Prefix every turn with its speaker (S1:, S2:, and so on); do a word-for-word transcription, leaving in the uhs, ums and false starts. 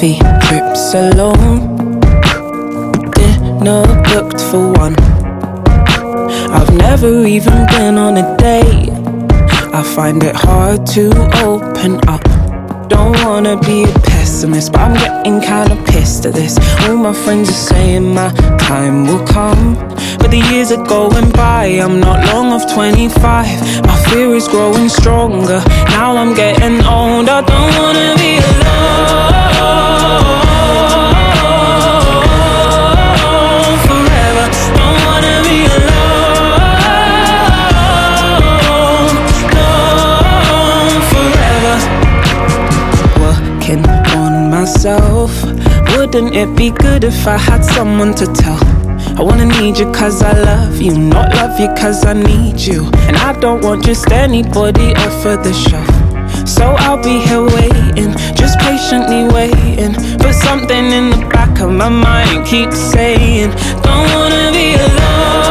S1: coffee, trips alone, dinner booked for one. I've never even been on a date. I find it hard to open up. Don't wanna be a pessimist, but I'm getting kinda pissed at this. All my friends are saying my time will come, but the years are going by. I'm not long off twenty-five. My fear is growing stronger. Now I'm getting old. I don't wanna be alone forever. Don't wanna be alone, alone forever. Working on myself. Wouldn't it be good if I had someone to tell? I wanna need you cause I love you, not love you cause I need you. And I don't want just anybody off of the shelf. So I'll be here waiting, just patiently waiting. But something in the back of my mind keeps saying, don't wanna be alone